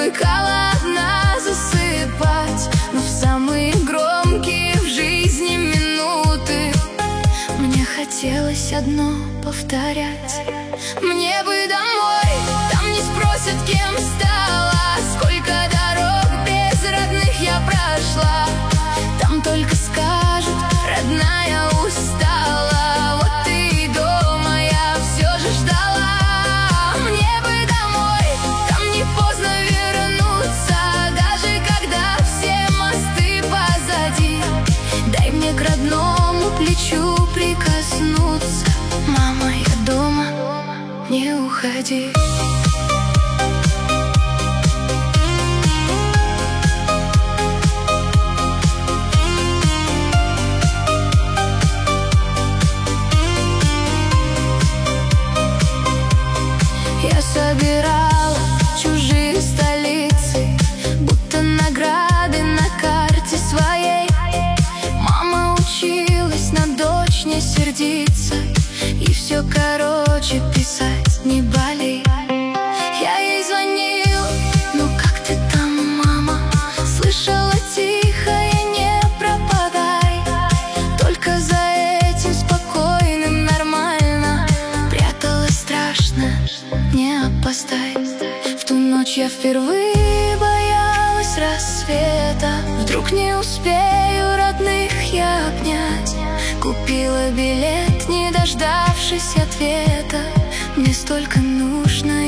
привыкала одна засыпать, но в самые громкие в жизни минуты мне хотелось одно повторять: мне бы домой, там не спросят, кем стала, сколько дорог без родных я прошла. Там только скажут: родная, устала. Вот ты и дома, я все же ждала. Мне бы домой, там не поздно вернуться, даже когда все мосты позади. Дай мне к родному плечу прикоснуться. Мама, я дома, не уходи. Я собирала чужие столицы, будто награды на карте своей. Мама училась на дочь не сердиться и все короче писать: не болей. Я ей звонила: ну как ты там, мама? Слышала тихо, не пропадай. Только за этим спокойным нормально пряталась страшно, не опостай. В ту ночь я впервые боялась рассвета. Вдруг не успею родных я обнять. Купила билет, не дождавшись ответа. Мне столько нужно